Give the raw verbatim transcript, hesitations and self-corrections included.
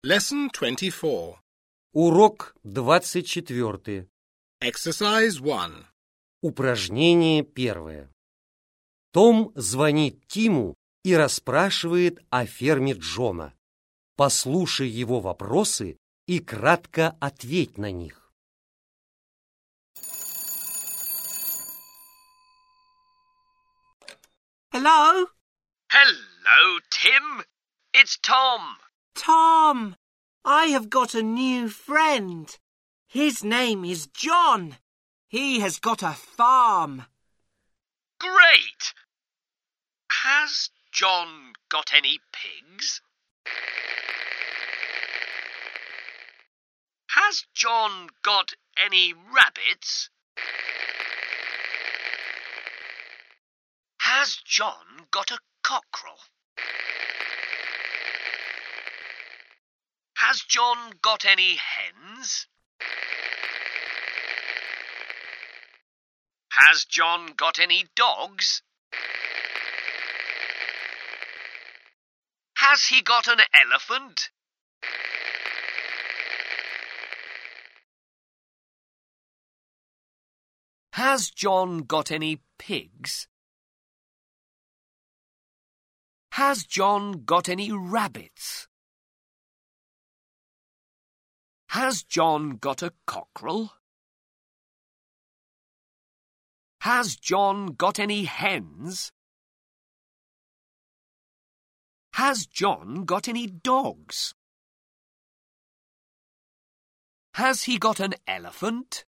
Lesson twenty-four. Урок двадцать четвёртый. Exercise one. Упражнение первое. Том звонит Тиму и расспрашивает о ферме Джона. Послушай его вопросы и кратко ответь на них. Hello? Hello, Tim. It's Tom. Tom, I have got a new friend. His name is John. He has got a farm. Great. Has John got any pigs? Has John got any rabbits? Has John got a cockerel? Has John got any hens? Has John got any dogs? Has he got an elephant? Has John got any pigs? Has John got any rabbits? Has John got a cockerel? Has John got any hens? Has John got any dogs? Has he got an elephant?